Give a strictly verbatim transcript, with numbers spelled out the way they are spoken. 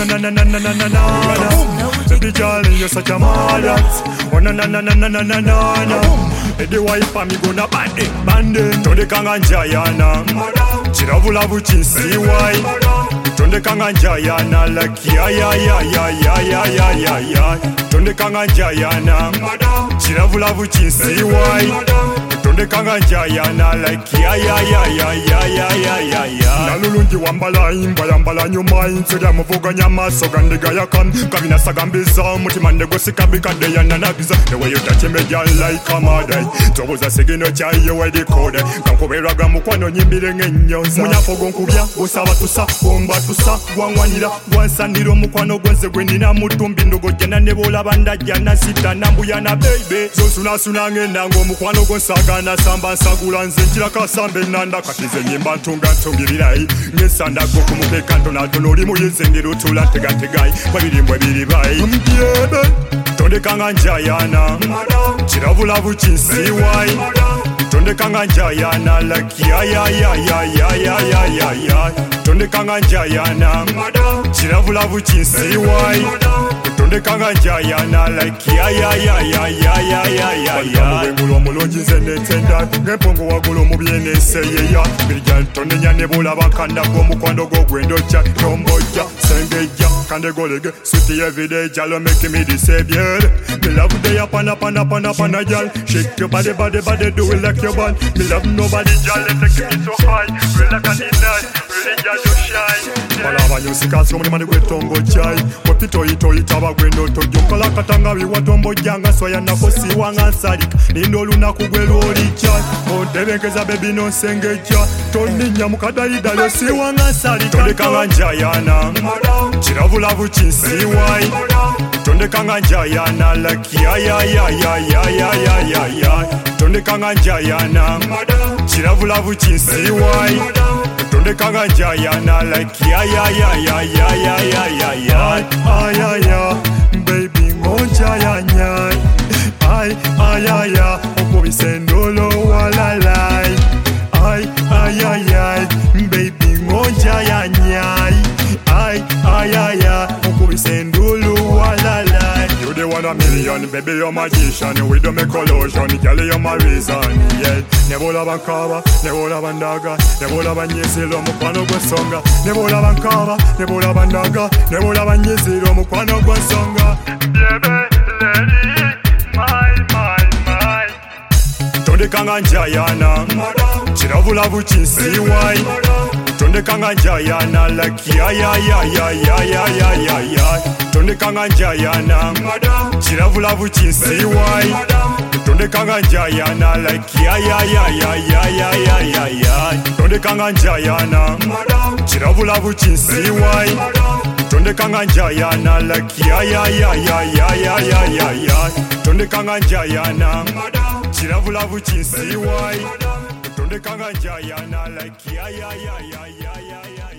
na na na na na na na. Baby girl, you're such a mother. Oh na na na na na na na na na. Edi wife me gonna bande bande. Tonde kanga njayana. Chiravula buchinsi wai. Tonde kanga njayana like ya ya ya ya ya ya ya ya ya. Tonde kanga njayana. Chiravula buchinsi wai. Tonde kanga njayana like ya ya ya ya ya ya ya ya ya. Nalulungi wambala imba yambala nyuma inseri amuvuga nyamaso gandiga yakam kabina sagambiza mutima ndegosika bikade yananabiza. The way you touch me girl like a mother. Toboza segino chaye wedi code. Kankoberaga mukwano nyimbire ngenyoza. Munyafogo nkubya osaba tusa bomba tusa gwangwanira gwansandiro mukwano gwenze gwenina mutumbi ndogo jena nebola bandajja nasita nambuyana baby. Zosuna suna ngenda ngo mukwano gonsaga na samba nsagula nze njira kasambe nanda katize nyimba ntunga ntungirirai ngesanda go kumupeka Donald noli muyenze ndiro tula tega tegai babirimbo biri bai mbyebe tonde kanga njayana chiravula buchinsi wai tonde kanga njayana like ya ya ya ya ya ya ya ya ya tonde kanga njayana chiravula buchinsi wai tonde kanga njayana like ya ya ya ya ya ya ya ya ya ngulo mulonji nzene tenda ngepongo wagulo mubyene seyeya birja tonde nyane bola bakanda go mukwando go gwendo cha tomboja sengeja kande golege suti everyday jalo make me disappear. Me love day up and up and up and up and a gal. Shake your body, body, body, do it like your band. Me love nobody, gal, let take me so high. Real like an night, really gal, you shine. Palava nyusika so many money with tongo chai. Wapito ito itaba gwendo to jokala katanga we watombo janga soya na kosi wanga sadik. Nindo luna kugwelo oricha. Ontebekeza baby no sengeja. Toni nyamukada idalo si wanga sadik. Tonde kanga njayana. Chiravula buchinsi wai. Tonde kanga njayana like ya ya ya ya ya ya ya ya ya. Tonde kanga njayana. Chiravula buchinsi wai. Tonde kanga njayana like ya ya ya ya ya ya ya ya ya. Ay ay ay baby monja ya nyai. Ay ay ay ay okobisendolo wala lai. Ay ay ay ay baby monja ya nyai. Ay ay ay ay okobisendolo wala lai. You the one a million, baby you're magician. We don't make collusion, girl you're my reason. Yeah, nebola bankaba, nebola bandaga, nebola banyezilo mukwano gwensonga. Nebola bankaba, nebola bandaga, nebola banyezilo mukwano gwensonga. Baby, lady, my my my. Tonde kanga njayana, chiravula buchinsi wai. Tonde kanga njayana like ya ya ya ya ya ya ya ya ya. Tonde kanga njayana, chiravula buchinsi wai. Tonde kanga njayana like ya ya ya ya ya ya ya ya ya. Tonde kanga njayana, chiravula buchinsi wai. Tonde kanga njayana like ya ya ya ya ya ya ya ya ya. Tonde kanga njayana, chiravula buchinsi wai. Tonde kanga njayana like ya ya ya ya ya ya ya.